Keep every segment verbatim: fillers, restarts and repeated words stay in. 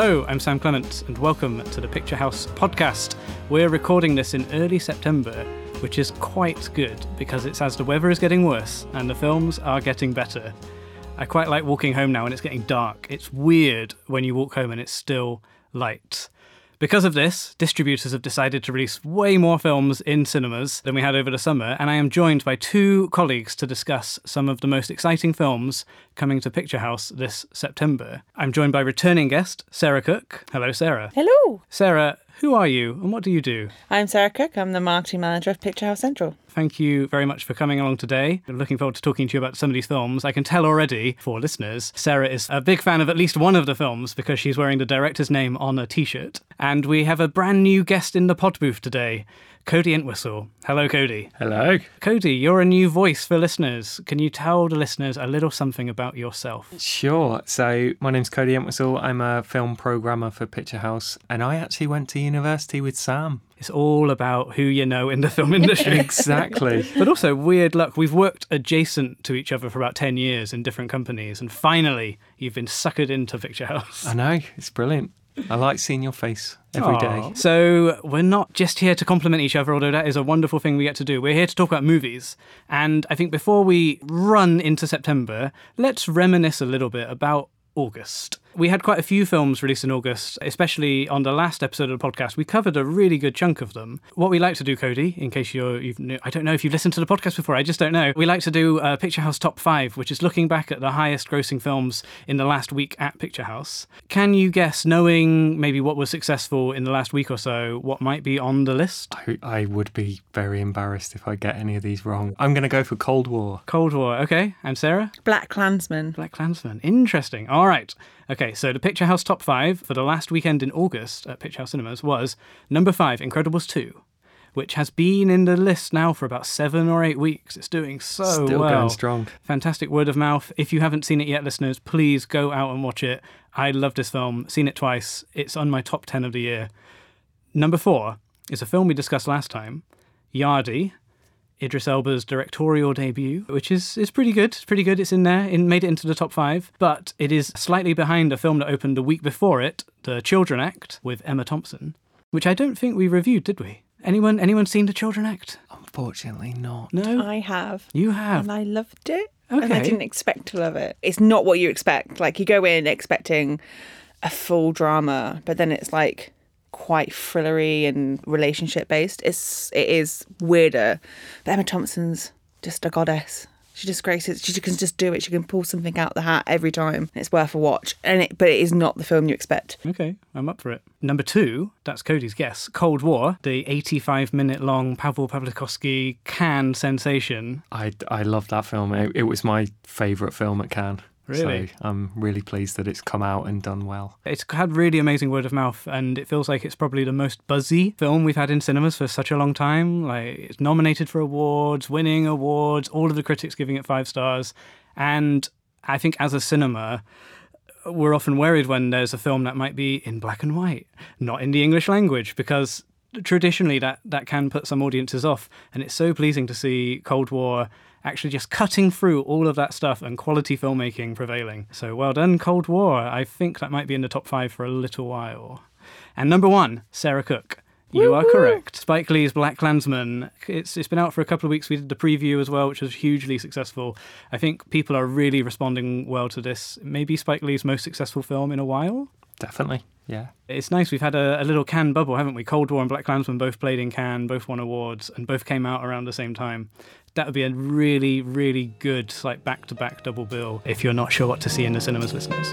Hello, I'm Sam Clement, and welcome to the Picture House podcast. We're recording this in early September, which is quite good because it's as the weather is getting worse and the films are getting better. I quite like walking home now and it's getting dark. It's weird when you walk home and it's still light. Because of this, distributors have decided to release way more films in cinemas than we had over the summer, and I am joined by two colleagues to discuss some of the most exciting films coming to Picture House this September. I'm joined by returning guest, Sarah Cook. Hello, Sarah. Hello. Sarah, who are you and what do you do? I'm Sarah Cook. I'm the marketing manager of Picture House Central. Thank you very much for coming along today. I'm looking forward to talking to you about some of these films. I can tell already, for listeners, Sarah is a big fan of at least one of the films because she's wearing the director's name on a t-shirt. And we have a brand new guest in the pod booth today, Cody Entwistle. Hello, Cody. Hello. Cody, you're a new voice for listeners. Can you tell the listeners a little something about yourself? Sure. So my name's Cody Entwistle. I'm a film programmer for Picture House, and I actually went to university with Sam. It's all about who you know in the film industry. Exactly. But also, weird luck. We've worked adjacent to each other for about ten years in different companies, and finally, you've been suckered into Picture House. I know. It's brilliant. I like seeing your face every Aww. day. So we're not just here to compliment each other, although that is a wonderful thing we get to do. We're here to talk about movies. And I think before we run into September, let's reminisce a little bit about August. We had quite a few films released in August, especially on the last episode of the podcast. We covered a really good chunk of them. What we like to do, Cody, in case you're, you've, I don't know if you've listened to the podcast before, I just don't know. We like to do a Picture House Top five, which is looking back at the highest grossing films in the last week at Picture House. Can you guess, knowing maybe what was successful in the last week or so, what might be on the list? I, I would be very embarrassed if I get any of these wrong. I'm going to go for Cold War. Cold War, okay. And Sarah? Black Klansman. Black Klansman. Interesting. All right. Okay, so the Picture House Top five for the last weekend in August at Picture House Cinemas was number five, Incredibles two, which has been in the list now for about seven or eight weeks. It's doing so Still well. going strong. Fantastic word of mouth. If you haven't seen it yet, listeners, please go out and watch it. I love this film. Seen it twice. It's on my top ten of the year. Number four is a film we discussed last time, Yardie, Idris Elba's directorial debut, which is, is pretty good. It's pretty good. It's in there. It made it into the top five. But it is slightly behind a film that opened the week before it, The Children Act, with Emma Thompson, which I don't think we reviewed, did we? Anyone anyone seen The Children Act? Unfortunately not. No? I have. You have? And I loved it. Okay. And I didn't expect to love it. It's not what you expect. Like, you go in expecting a full drama, but then it's like quite thrillery and relationship based. It's it is weirder. But Emma Thompson's just a goddess. She just graces. She can just do it. She can pull something out the hat every time. It's worth a watch. And it, but it is not the film you expect. Okay, I'm up for it. Number two, that's Cody's guess, Cold War, the eighty-five minute long Pavel Pawlikowski Cannes sensation. I, I love that film. It, it was my favourite film at Cannes. Really? So I'm really pleased that it's come out and done well. It's had really amazing word of mouth, and it feels like it's probably the most buzzy film we've had in cinemas for such a long time. Like, it's nominated for awards, winning awards, all of the critics giving it five stars. And I think as a cinema, we're often worried when there's a film that might be in black and white, not in the English language, because traditionally that, that can put some audiences off. And it's so pleasing to see Cold War actually just cutting through all of that stuff and quality filmmaking prevailing. So well done, Cold War. I think that might be in the top five for a little while. And number one, Sarah Cook. You are correct. Spike Lee's Black Klansman. It's it's been out for a couple of weeks. We did the preview as well, which was hugely successful. I think people are really responding well to this. Maybe Spike Lee's most successful film in a while. Definitely, yeah. It's nice. We've had a, a little Cannes bubble, haven't we? Cold War and Black Klansman both played in Cannes, both won awards, and both came out around the same time. That would be a really, really good, like, back-to-back double bill if you're not sure what to see in the cinemas, listeners.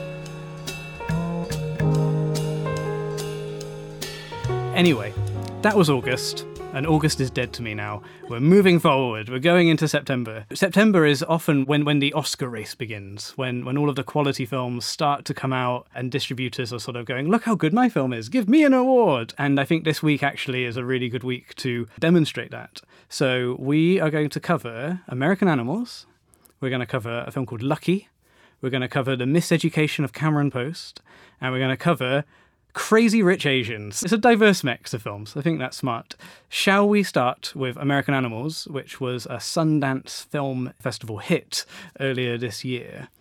Anyway, that was August, and August is dead to me now. We're moving forward. We're going into September. September is often when, when the Oscar race begins, when, when all of the quality films start to come out and distributors are sort of going, look how good my film is, give me an award. And I think this week actually is a really good week to demonstrate that. So we are going to cover American Animals. We're going to cover a film called Lucky. We're going to cover The Miseducation of Cameron Post. And we're going to cover Crazy Rich Asians. It's a diverse mix of films. I think that's smart. Shall we start with American Animals, which was a Sundance Film Festival hit earlier this year?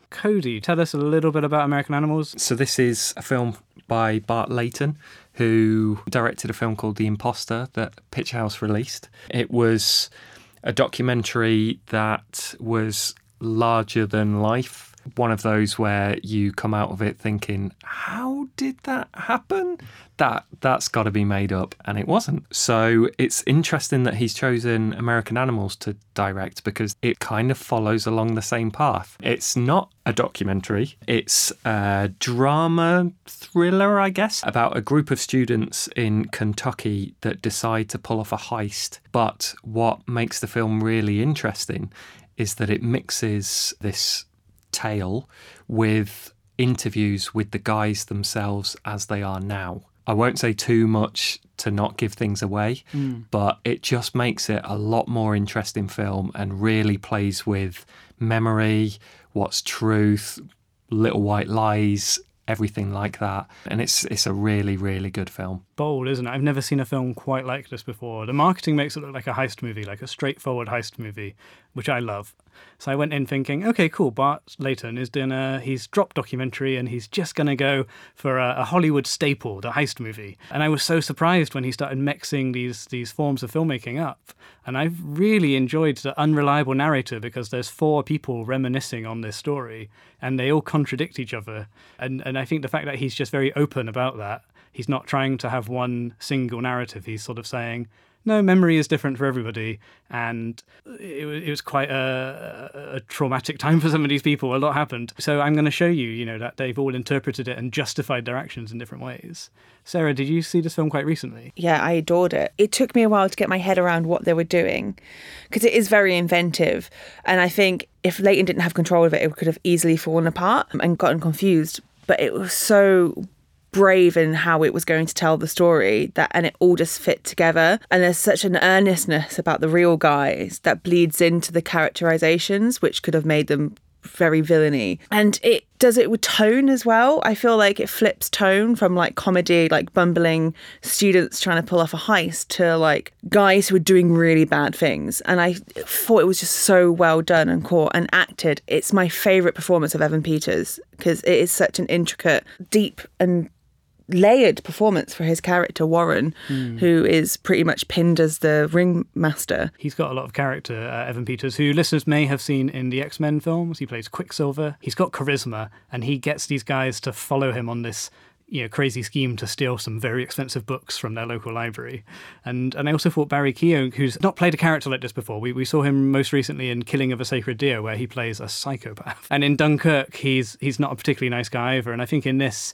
Cody, tell us a little bit about American Animals. So this is a film by Bart Layton, who directed a film called The Imposter that Picture House released. It was a documentary that was larger than life. One of those where you come out of it thinking, how did that happen? That, that's got to be made up. And it wasn't. So it's interesting that he's chosen American Animals to direct because it kind of follows along the same path. It's not a documentary. It's a drama thriller, I guess, about a group of students in Kentucky that decide to pull off a heist. But what makes the film really interesting is that it mixes this tale with interviews with the guys themselves as they are now. I won't say too much to not give things away, mm. but it just makes it a lot more interesting film and really plays with memory, what's truth, little white lies, everything like that. And it's it's a really, really good film. Bold, isn't it? I've never seen a film quite like this before. The marketing makes it look like a heist movie, like a straightforward heist movie, which I love. So I went in thinking, okay, cool, Bart Layton is doing a, he's dropped documentary and he's just going to go for a, a Hollywood staple, the heist movie. And I was so surprised when he started mixing these these forms of filmmaking up. And I've really enjoyed the unreliable narrator because there's four people reminiscing on this story and they all contradict each other. And, and I think the fact that he's just very open about that, he's not trying to have one single narrative. He's sort of saying, no, memory is different for everybody. And it, it was quite a, a traumatic time for some of these people. A lot happened. So I'm going to show you, you know, that they've all interpreted it and justified their actions in different ways. Sarah, did you see this film quite recently? Yeah, I adored it. It took me a while to get my head around what they were doing because it is very inventive. And I think if Layton didn't have control of it, it could have easily fallen apart and gotten confused. But it was so brave in how it was going to tell the story that and it all just fit together, and there's such an earnestness about the real guys that bleeds into the characterizations which could have made them very villainy, and it does it with tone as well. I feel like it flips tone from like comedy, like bumbling students trying to pull off a heist, to like guys who are doing really bad things, and I thought it was just so well done and caught and acted. It's my favourite performance of Evan Peters because it is such an intricate, deep and layered performance for his character Warren, mm. who is pretty much pinned as the ringmaster. He's got a lot of character, uh, Evan Peters, who listeners may have seen in the X-Men films. He plays Quicksilver. He's got charisma, and he gets these guys to follow him on this, you know, crazy scheme to steal some very expensive books from their local library. And and I also thought Barry Keoghan, who's not played a character like this before, we, we saw him most recently in Killing of a Sacred Deer, where he plays a psychopath. And in Dunkirk, he's he's not a particularly nice guy either. And I think in this,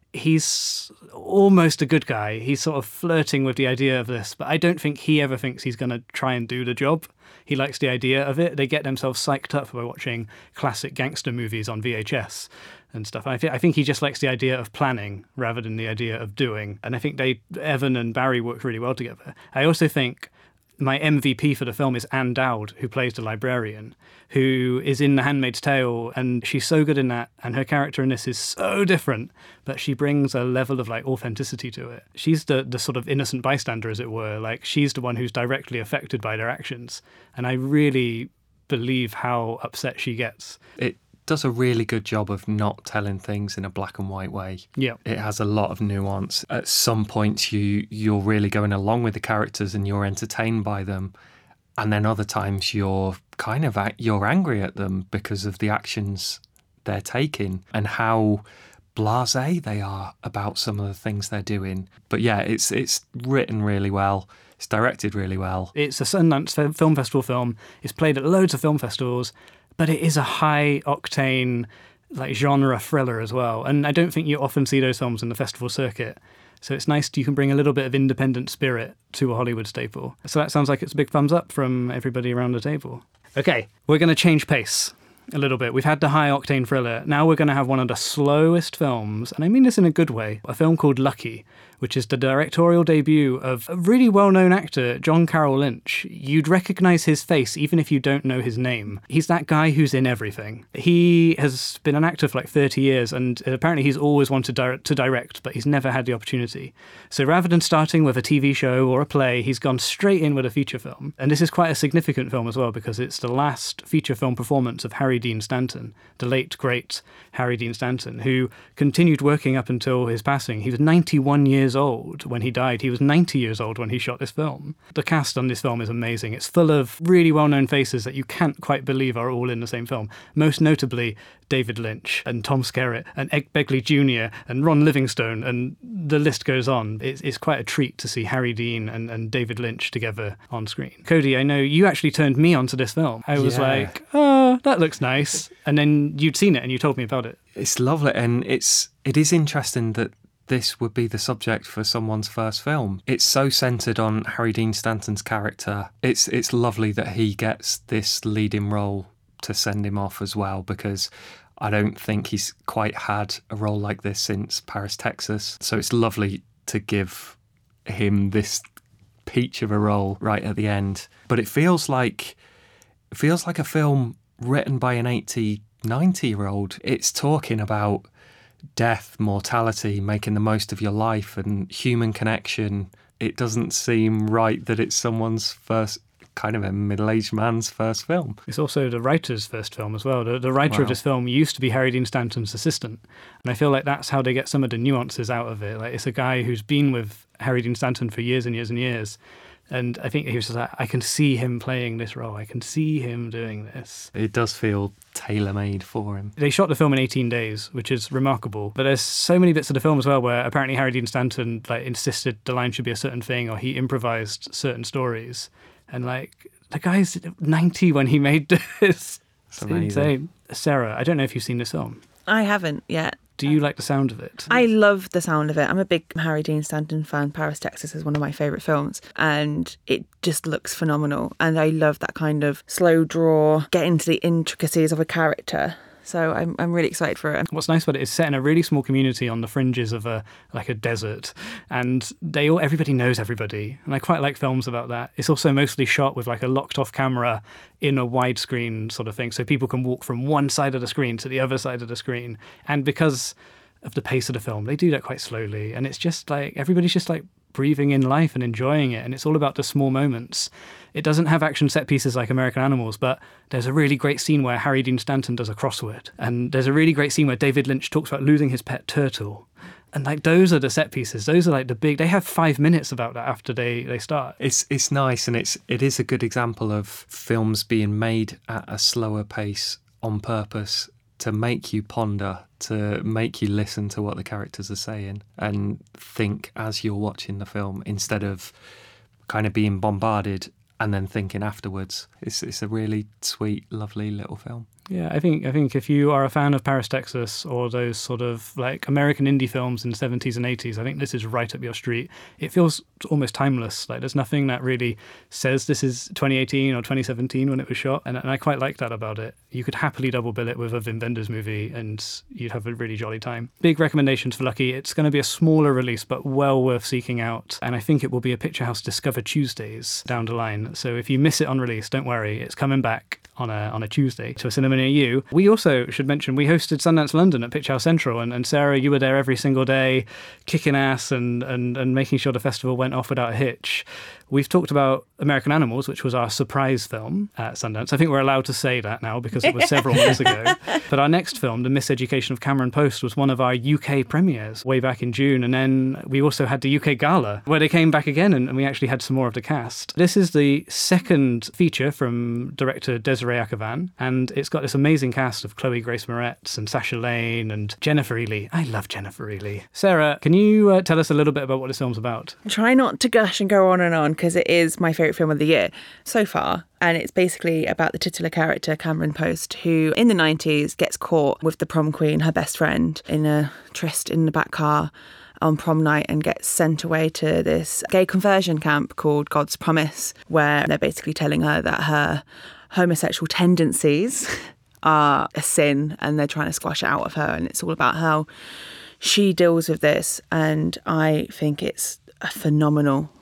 he's almost a good guy. He's sort of flirting with the idea of this, but I don't think he ever thinks he's going to try and do the job. He likes the idea of it. They get themselves psyched up by watching classic gangster movies on V H S and stuff. I, th- I think he just likes the idea of planning rather than the idea of doing. And I think they, Evan and Barry, work really well together. I also think my M V P for the film is Anne Dowd, who plays the librarian, who is in The Handmaid's Tale, and she's so good in that, and her character in this is so different, but she brings a level of like authenticity to it. She's the the sort of innocent bystander, as it were. Like, she's the one who's directly affected by their actions, and I really believe how upset she gets. It does a really good job of not telling things in a black and white way. Yeah. It has a lot of nuance. At some points you you're really going along with the characters and you're entertained by them, and then other times you're kind of you're angry at them because of the actions they're taking and how blasé they are about some of the things they're doing. But yeah, it's it's written really well. It's directed really well. It's a Sundance Film Festival film. It's played at loads of film festivals, but it is a high-octane, like, genre thriller as well. And I don't think you often see those films in the festival circuit. So it's nice you can bring a little bit of independent spirit to a Hollywood staple. So that sounds like it's a big thumbs up from everybody around the table. Okay, we're going to change pace a little bit. We've had the high-octane thriller. Now we're going to have one of the slowest films, and I mean this in a good way, a film called Lucky, which is the directorial debut of a really well-known actor, John Carroll Lynch. You'd recognise his face even if you don't know his name. He's that guy who's in everything. He has been an actor for like thirty years, and apparently he's always wanted to direct, but he's never had the opportunity. So rather than starting with a T V show or a play, he's gone straight in with a feature film. And this is quite a significant film as well, because it's the last feature film performance of Harry Harry Dean Stanton, the late, great Harry Dean Stanton, who continued working up until his passing. He was ninety-one years old when he died. He was ninety years old when he shot this film. The cast on this film is amazing. It's full of really well-known faces that you can't quite believe are all in the same film. Most notably, David Lynch and Tom Skerritt and Ed Begley Junior and Ron Livingstone, and the list goes on. It's, it's quite a treat to see Harry Dean and, and David Lynch together on screen. Cody, I know you actually turned me onto this film. I was Yeah. like, oh, that looks nice. And then you'd seen it and you told me about it. It's lovely, and it's it is interesting that this would be the subject for someone's first film. It's so centred on Harry Dean Stanton's character. It's it's lovely that he gets this leading role to send him off as well, because I don't think he's quite had a role like this since Paris, Texas. So it's lovely to give him this peach of a role right at the end. But it feels like it feels like a film written by an eighty, ninety year old. It's talking about death, mortality, making the most of your life and human connection. It doesn't seem right that it's someone's first, kind of a middle-aged man's first film. It's also the writer's first film as well. The, the writer Wow. of this film used to be Harry Dean Stanton's assistant. And I feel like that's how they get some of the nuances out of it. Like, it's a guy who's been with Harry Dean Stanton for years and years and years. And I think he was just like, I can see him playing this role. I can see him doing this. It does feel tailor-made for him. They shot the film in eighteen days, which is remarkable. But there's so many bits of the film as well where apparently Harry Dean Stanton like insisted the line should be a certain thing, or he improvised certain stories. And like, the guy's ninety when he made this. It's It's amazing. insane. Sarah, I don't know if you've seen this film. I haven't yet. Do you like the sound of it? I love the sound of it. I'm a big Harry Dean Stanton fan. Paris, Texas is one of my favourite films, and it just looks phenomenal. And I love that kind of slow draw, get into the intricacies of a character. So I'm I'm really excited for it. What's nice about it is set in a really small community on the fringes of a like a desert, and they all everybody knows everybody, and I quite like films about that. It's also mostly shot with like a locked off camera in a widescreen sort of thing, so people can walk from one side of the screen to the other side of the screen. And because of the pace of the film, they do that quite slowly, and it's just like everybody's just like breathing in life and enjoying it, and it's all about the small moments. It doesn't have action set pieces like American Animals, but there's a really great scene where Harry Dean Stanton does a crossword, and there's a really great scene where David Lynch talks about losing his pet turtle. And like, those are the set pieces. Those are like the big, they have five minutes about that after they, they start. It's it's nice, and it's it is a good example of films being made at a slower pace on purpose to make you ponder, to make you listen to what the characters are saying and think as you're watching the film, instead of kind of being bombarded and then thinking afterwards. It's it's a really sweet, lovely little film. Yeah, I think I think if you are a fan of Paris, Texas, or those sort of like American indie films in the seventies and eighties, I think this is right up your street. It feels almost timeless. Like, there's nothing that really says this is twenty eighteen or twenty seventeen when it was shot, and, and I quite like that about it. You could happily double bill it with a Wim Wenders movie and you'd have a really jolly time. Big recommendations for Lucky. It's going to be a smaller release, but well worth seeking out. And I think it will be a Picture House Discover Tuesdays down the line. So if you miss it on release, don't worry, it's coming back on a on a Tuesday to a cinema near you. We also should mention we hosted Sundance London at Picture House Central, and, and Sarah, you were there every single day, kicking ass and, and, and making sure the festival went off without a hitch. We've talked about American Animals, which was our surprise film at Sundance. I think we're allowed to say that now because it was several months ago. But our next film, The Miseducation of Cameron Post, was one of our U K premieres way back in June. And then we also had the U K Gala, where they came back again and, and we actually had some more of the cast. This is the second feature from director Desiree Akhavan, and it's got this amazing cast of Chloe Grace Moretz and Sasha Lane and Jennifer Ealy. I love Jennifer Ealy. Sarah, can you uh, tell us a little bit about what this film's about? Try not to gush and go on and on, because it is my favourite film of the year so far. And it's basically about the titular character, Cameron Post, who in the nineties gets caught with the prom queen, her best friend, in a tryst in the back car on prom night, and gets sent away to this gay conversion camp called God's Promise, where they're basically telling her that her homosexual tendencies are a sin and they're trying to squash it out of her. And it's all about how she deals with this. And I think it's a phenomenal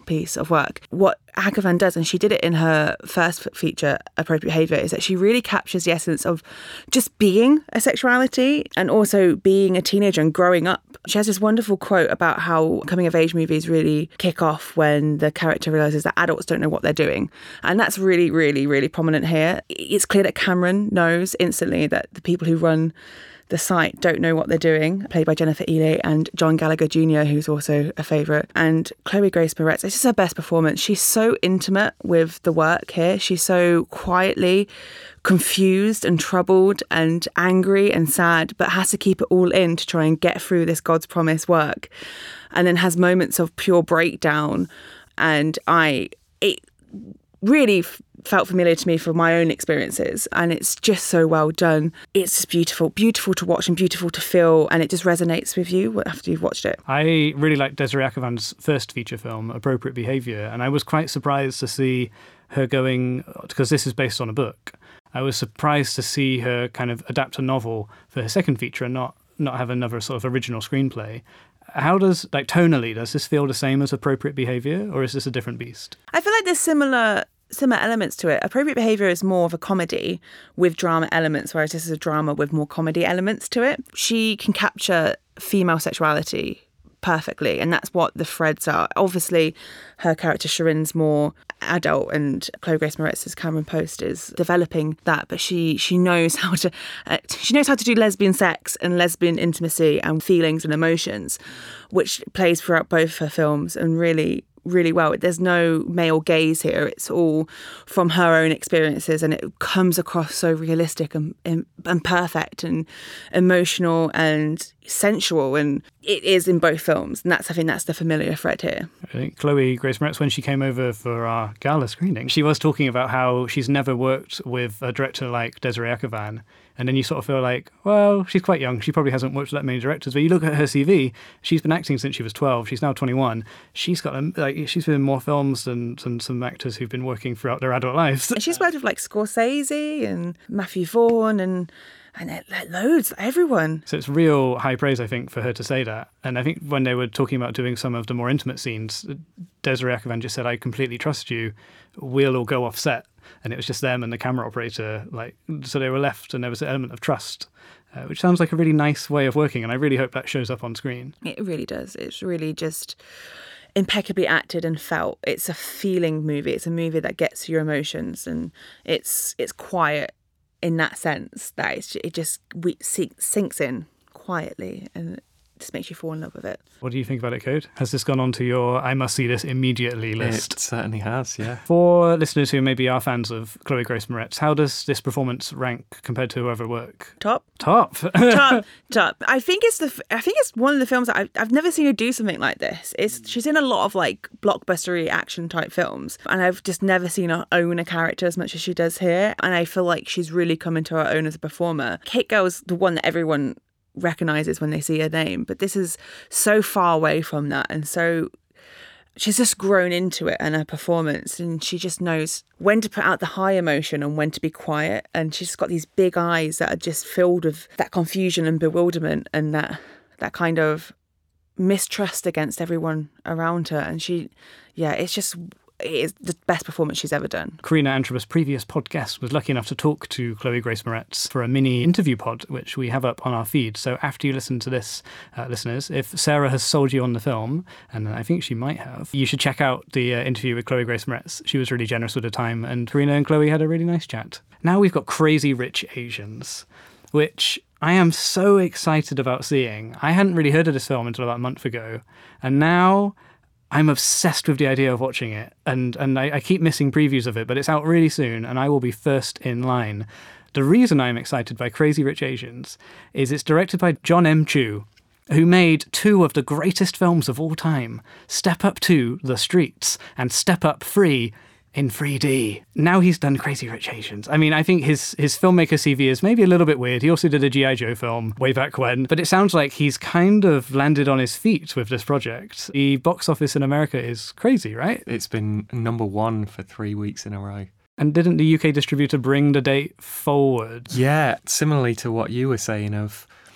piece of work. What Akhavan does, and she did it in her first feature, Appropriate Behaviour, is that she really captures the essence of just being a sexuality and also being a teenager and growing up. She has this wonderful quote about how coming of age movies really kick off when the character realises that adults don't know what they're doing. And that's really, really, really prominent here. It's clear that Cameron knows instantly that the people who run the site don't know what they're doing, played by Jennifer Ely and John Gallagher Junior, who's also a favourite. And Chloe Grace Moretz, it's just her best performance. She's so intimate with the work here. She's so quietly confused and troubled and angry and sad, but has to keep it all in to try and get through this God's Promise work. And then has moments of pure breakdown. And I, it really f- felt familiar to me from my own experiences, and it's just so well done. It's just beautiful, beautiful to watch and beautiful to feel, and it just resonates with you after you've watched it. I really liked Desiree Akhavan's first feature film, Appropriate Behaviour, and I was quite surprised to see her going, because this is based on a book, I was surprised to see her kind of adapt a novel for her second feature and not, not have another sort of original screenplay. How does, like tonally, does this feel the same as Appropriate Behaviour, or is this a different beast? I feel like there's similar similar elements to it. Appropriate Behaviour is more of a comedy with drama elements, whereas this is a drama with more comedy elements to it. She can capture female sexuality perfectly, and that's what the threads are. Obviously, her character Shirin's more adult, and Chloe Grace Moretz's Cameron Post is developing that, but she she knows how to uh, she knows how to do lesbian sex and lesbian intimacy and feelings and emotions, which plays throughout both her films and really really well. There's no male gaze here. It's all from her own experiences, and it comes across so realistic and, and, and perfect and emotional and sensual, and it is in both films, and that's I think that's the familiar thread here. I think Chloe Grace Moretz, when she came over for our gala screening, she was talking about how she's never worked with a director like Desiree Akhavan. And then you sort of feel like, well, she's quite young. She probably hasn't worked with that many directors. But you look at her C V, she's been acting since she was twelve. She's now twenty-one. She's got, like, she's been in more films than, than some actors who've been working throughout their adult lives. And she's worked with, like, Scorsese and Matthew Vaughn and and like, loads, everyone. So it's real high praise, I think, for her to say that. And I think when they were talking about doing some of the more intimate scenes, Desiree Akhavan just said, I completely trust you. We'll all go off set. And it was just them and the camera operator, like, so they were left, and there was an element of trust, uh, which sounds like a really nice way of working, and I really hope that shows up on screen. It really does. It's really just impeccably acted and felt. It's a feeling movie. It's a movie that gets your emotions, and it's it's quiet in that sense that it's, it just we, sinks in quietly and just makes you fall in love with it. What do you think about it, Code? Has this gone on to your I must see this immediately list? It certainly has, yeah. For listeners who maybe are fans of Chloe Grace Moretz, how does this performance rank compared to her other work? Top. Top. top. Top. I think it's the. I think it's one of the films that I've, I've never seen her do something like this. It's she's in a lot of like blockbustery action type films, and I've just never seen her own a character as much as she does here. And I feel like she's really come into her own as a performer. Kate Girl's the one that everyone recognises when they see her name, but this is so far away from that, and so she's just grown into it and her performance, and she just knows when to put out the high emotion and when to be quiet, and she's got these big eyes that are just filled with that confusion and bewilderment and that that kind of mistrust against everyone around her, and she yeah it's just it is the best performance she's ever done. Karina Antrobus, previous podcast, was lucky enough to talk to Chloe Grace Moretz for a mini interview pod, which we have up on our feed. So after you listen to this, uh, listeners, if Sarah has sold you on the film, and I think she might have, you should check out the uh, interview with Chloe Grace Moretz. She was really generous with her time, and Karina and Chloe had a really nice chat. Now we've got Crazy Rich Asians, which I am so excited about seeing. I hadn't really heard of this film until about a month ago, and now I'm obsessed with the idea of watching it, and, and I, I keep missing previews of it, but it's out really soon, and I will be first in line. The reason I'm excited by Crazy Rich Asians is it's directed by John M. Chu, who made two of the greatest films of all time, Step Up two, The Streets, and Step Up three, in three D. Now he's done Crazy Rich Asians. I mean, I think his his filmmaker C V is maybe a little bit weird. He also did a G I. Joe film way back when, but it sounds like he's kind of landed on his feet with this project. The box office in America is crazy, right? It's been number one for three weeks in a row. And didn't the U K distributor bring the date forward? Yeah, similarly to what you were saying of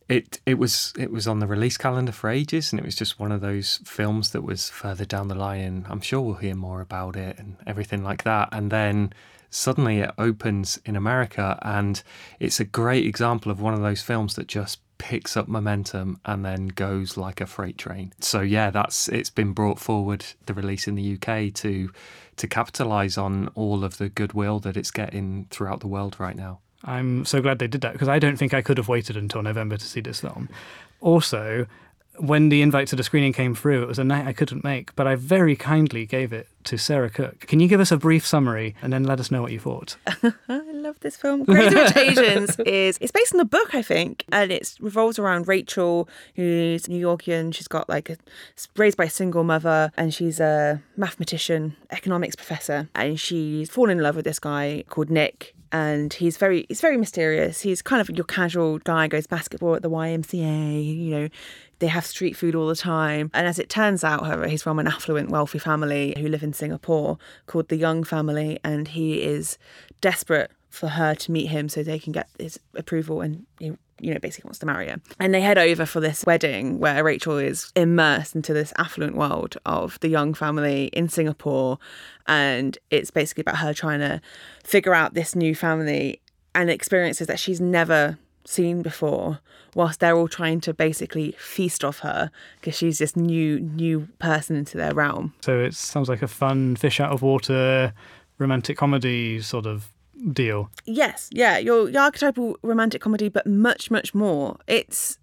It it was it was on the release calendar for ages, and it was just one of those films that was further down the line, and I'm sure we'll hear more about it and everything like that. And then suddenly it opens in America, and it's a great example of one of those films that just picks up momentum and then goes like a freight train. So yeah, that's it's been brought forward, the release in the U K, to to capitalise on all of the goodwill that it's getting throughout the world right now. I'm so glad they did that, because I don't think I could have waited until November to see this film. Also, when the invite to the screening came through, it was a night I couldn't make, but I very kindly gave it to Sarah Cook. Can you give us a brief summary and then let us know what you thought? I love this film. Crazy Rich Asians is it's based on the book, I think, and it revolves around Rachel, who's New Yorkian. She's got like a raised by a single mother, and she's a mathematician, economics professor, and she's fallen in love with this guy called Nick. And he's very he's very mysterious. He's kind of your casual guy, goes basketball at the Y M C A, you know, they have street food all the time. And as it turns out, however, he's from an affluent, wealthy family who live in Singapore called the Young family. And he is desperate for her to meet him so they can get his approval, and he, you know, basically wants to marry her. And they head over for this wedding where Rachel is immersed into this affluent world of the Young family in Singapore. And it's basically about her trying to figure out this new family and experiences that she's never seen before, whilst they're all trying to basically feast off her because she's this new, new person into their realm. So it sounds like a fun fish out of water romantic comedy sort of deal. Yes, yeah, your, your archetypal romantic comedy, but much, much more. It's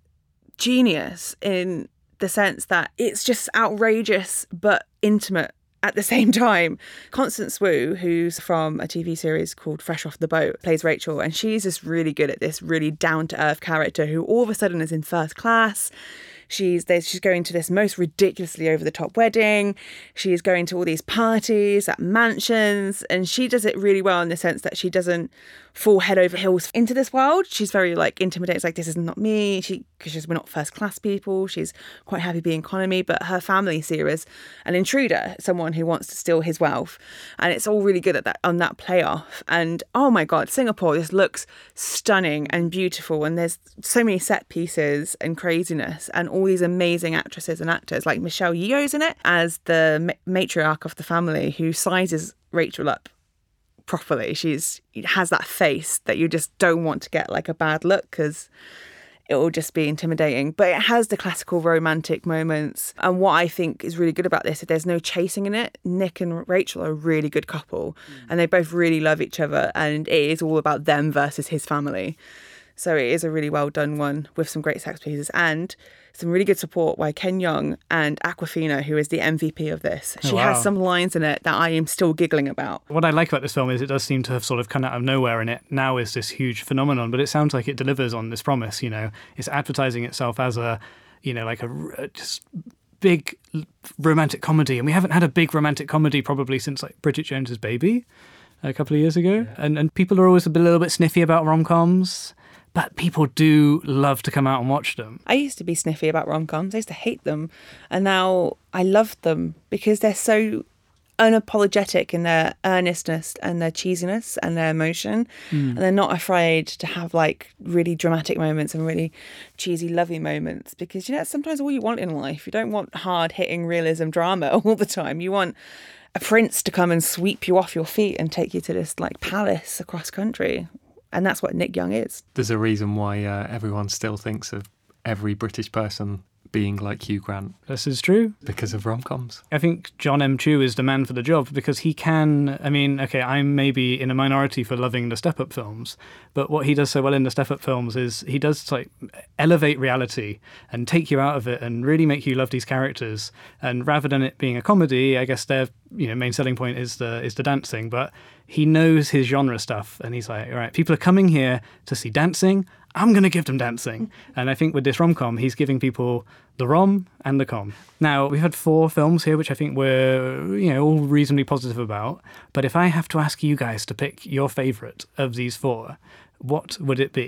genius in the sense that it's just outrageous but intimate at the same time. Constance Wu, who's from a T V series called Fresh Off the Boat, plays Rachel, and she's just really good at this really down-to-earth character who all of a sudden is in first class. She's there's, she's going to this most ridiculously over-the-top wedding. She is going to all these parties at mansions, and she does it really well in the sense that she doesn't fall head over heels into this world. She's very like intimidating. It's like, this is not me. She because we're not first-class people. She's quite happy being economy, but her family see her as an intruder, someone who wants to steal his wealth. And it's all really good at that on that playoff. And oh my God, Singapore, this looks stunning and beautiful. And there's so many set pieces and craziness, and all these amazing actresses and actors, like Michelle Yeoh's in it as the matriarch of the family who sizes Rachel up properly. She's has that face that you just don't want to get like a bad look because it will just be intimidating. But it has the classical romantic moments. And what I think is really good about this is there's no chasing in it. Nick and Rachel are a really good couple, mm. and they both really love each other, and it is all about them versus his family. So it is a really well done one with some great sex pieces and some really good support by Ken Jeong and Awkwafina, who is the M V P of this. She oh, wow. has some lines in it that I am still giggling about. What I like about this film is it does seem to have sort of come out of nowhere, and it now is this huge phenomenon, but it sounds like it delivers on this promise, you know. It's advertising itself as a, you know, like a just big romantic comedy, and we haven't had a big romantic comedy probably since like Bridget Jones's Baby a couple of years ago. Yeah. And, and people are always a, bit, a little bit sniffy about rom-coms. But people do love to come out and watch them. I used to be sniffy about rom-coms. I used to hate them. And now I love them because they're so unapologetic in their earnestness and their cheesiness and their emotion. Mm. And they're not afraid to have like really dramatic moments and really cheesy, lovey moments. Because, you know, that's sometimes all you want in life. You don't want hard-hitting realism drama all the time. You want a prince to come and sweep you off your feet and take you to this like palace across country. And that's what Nick Young is. There's a reason why uh, everyone still thinks of every British person being like Hugh Grant. This is true. Because of rom-coms. I think John M. Chu is the man for the job because he can, I mean, okay, I'm maybe in a minority for loving the Step Up films, but what he does so well in the Step Up films is he does like elevate reality and take you out of it and really make you love these characters. And rather than it being a comedy, I guess their you know main selling point is the is the dancing, but he knows his genre stuff and he's like, all right, people are coming here to see dancing. I'm going to give them dancing. And I think with this rom-com, he's giving people the rom and the com. Now, we've had four films here, which I think we're, you know, all reasonably positive about. But if I have to ask you guys to pick your favourite of these four, what would it be?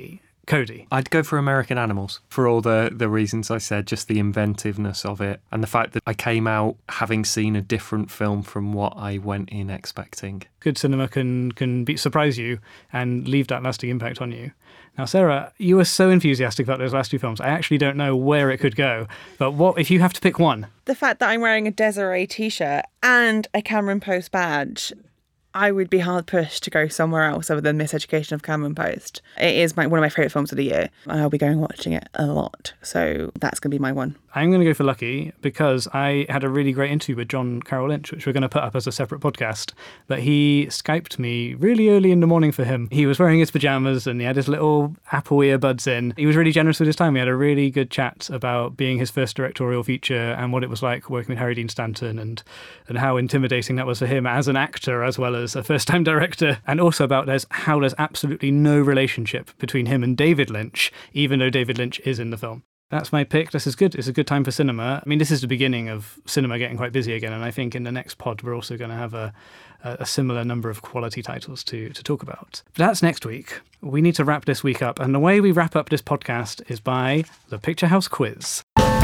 Cody? I'd go for American Animals for all the, the reasons I said, just the inventiveness of it and the fact that I came out having seen a different film from what I went in expecting. Good cinema can, can be, surprise you and leave that lasting impact on you. Now, Sarah, you were so enthusiastic about those last two films. I actually don't know where it could go. But what if you have to pick one? The fact that I'm wearing a Desiree t-shirt and a Cameron Post badge, I would be hard pushed to go somewhere else other than Miseducation of Cameron Post. It is my, one of my favourite films of the year. I'll be going and watching it a lot. So that's going to be my one. I'm going to go for Lucky because I had a really great interview with John Carroll Lynch, which we're going to put up as a separate podcast. But he Skyped me really early in the morning for him. He was wearing his pyjamas and he had his little Apple earbuds in. He was really generous with his time. We had a really good chat about being his first directorial feature and what it was like working with Harry Dean Stanton and, and how intimidating that was for him as an actor as well as a first-time director. And also about there's, how there's absolutely no relationship between him and David Lynch, even though David Lynch is in the film. That's my pick. This is good. It's a good time for cinema. I mean, this is the beginning of cinema getting quite busy again, and I think in the next pod we're also going to have a, a similar number of quality titles to, to talk about. But that's next week. We need to wrap this week up, and the way we wrap up this podcast is by the Picture House quiz.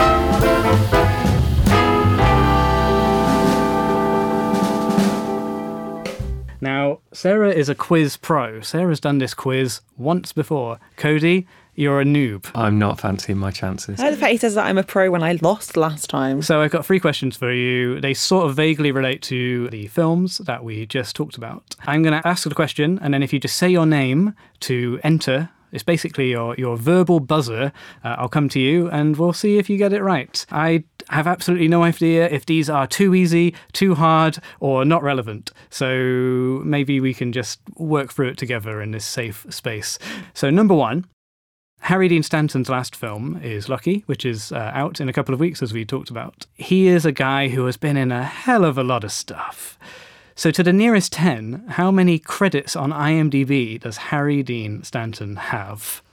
Now, Sarah is a quiz pro. Sarah's done this quiz once before. Cody, you're a noob. I'm not fancying my chances. I like the fact he says that I'm a pro when I lost last time. So I've got three questions for you. They sort of vaguely relate to the films that we just talked about. I'm going to ask the question, and then if you just say your name to enter, it's basically your, your verbal buzzer. Uh, I'll come to you and we'll see if you get it right. I have absolutely no idea if these are too easy, too hard, or not relevant. So maybe we can just work through it together in this safe space. So number one, Harry Dean Stanton's last film is Lucky, which is uh, out in a couple of weeks, as we talked about. He is a guy who has been in a hell of a lot of stuff. So to the nearest ten, how many credits on IMDb does Harry Dean Stanton have?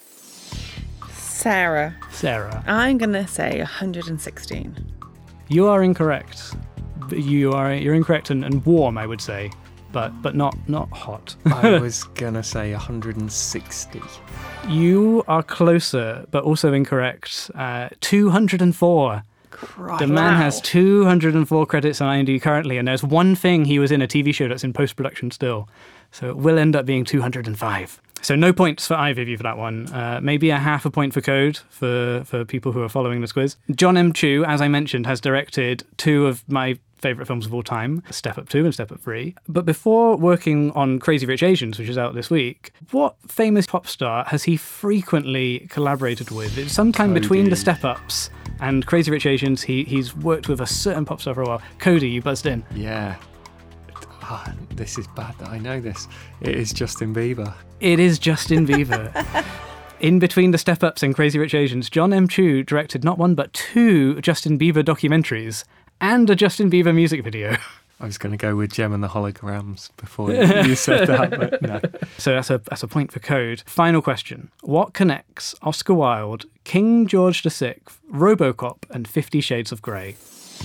Sarah. Sarah. I'm going to say one hundred sixteen. You are incorrect. You are you're incorrect and, and warm, I would say, but but not not hot. I was gonna say one hundred sixty. You are closer, but also incorrect. Uh, two hundred four. Christ. The man Wow. has two hundred four credits on IMDb currently, and there's one thing he was in a T V show that's in post-production still. So it will end up being two hundred five. So no points for either of you for that one. Uh, maybe a half a point for Code for, for people who are following this quiz. John M. Chu, as I mentioned, has directed two of my favourite films of all time, Step Up two and Step Up three. But before working on Crazy Rich Asians, which is out this week, what famous pop star has he frequently collaborated with? It's sometime Cody. between the Step Ups and Crazy Rich Asians, he, he's worked with a certain pop star for a while. Cody, you buzzed in. Yeah. Ah, this is bad that I know this. It is Justin Bieber. It is Justin Bieber. In between the Step Ups and Crazy Rich Asians, John M. Chu directed not one but two Justin Bieber documentaries and a Justin Bieber music video. I was going to go with Gem and the Holograms before you said that, but no. So that's a that's a point for Code. Final question. What connects Oscar Wilde, King George the Sixth, RoboCop, and Fifty Shades of Grey?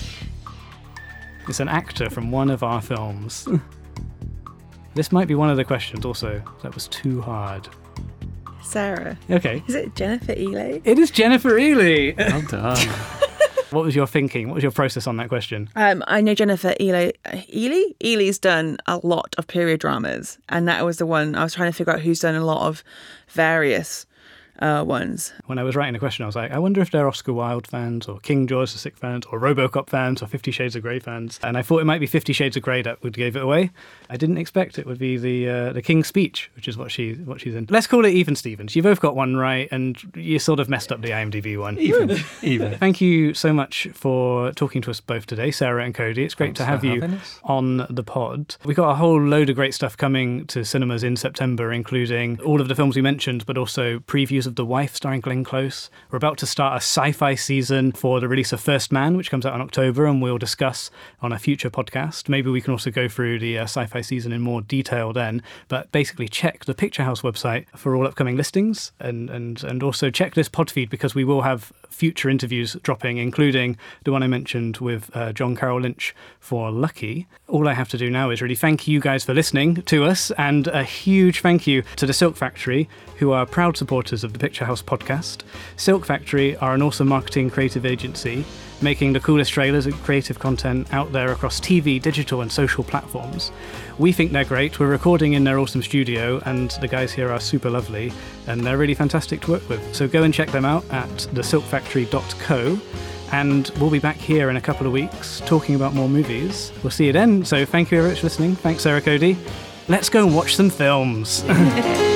It's an actor from one of our films. This might be one of the questions also. That was too hard. Sarah. Okay. Is it Jennifer Ely? It is Jennifer Ely. Well done. What was your thinking? What was your process on that question? Um, I know Jennifer Ely. Ely? Ely's done a lot of period dramas, and that was the one I was trying to figure out who's done a lot of various uh, ones. When I was writing the question, I was like, I wonder if they're Oscar Wilde fans or King George the Sixth fans or RoboCop fans or Fifty Shades of Grey fans. And I thought it might be Fifty Shades of Grey that would give it away. I didn't expect it would be the uh, the King's Speech, which is what she what she's in. Let's call it even Stevens. You both got one right, and you sort of messed up the IMDb one. Even. Even. Thank you so much for talking to us both today, Sarah and Cody. It's great Thanks to have for you having us. on the pod. We've got a whole load of great stuff coming to cinemas in September, including all of the films we mentioned, but also previews of of the Wife, starring Glenn Close. We're about to start a sci-fi season for the release of First Man, which comes out in October, and we'll discuss on a future podcast. Maybe we can also go through the uh, sci-fi season in more detail then. But basically, check the Picture House website for all upcoming listings, and and and also check this pod feed, because we will have future interviews dropping, including the one I mentioned with uh, John Carroll Lynch for Lucky. All I have to do now is really thank you guys for listening to us, and a huge thank you to the Silk Factory, who are proud supporters of the Picture House podcast. Silk Factory are an awesome marketing creative agency, making the coolest trailers and creative content out there across T V, digital and social platforms. We think they're great. We're recording in their awesome studio, and the guys here are super lovely, and they're really fantastic to work with. So go and check them out at the silk factory dot co, and we'll be back here in a couple of weeks talking about more movies. We'll see you then. So thank you very much for listening. Thanks, Sarah Cody. Let's go and watch some films.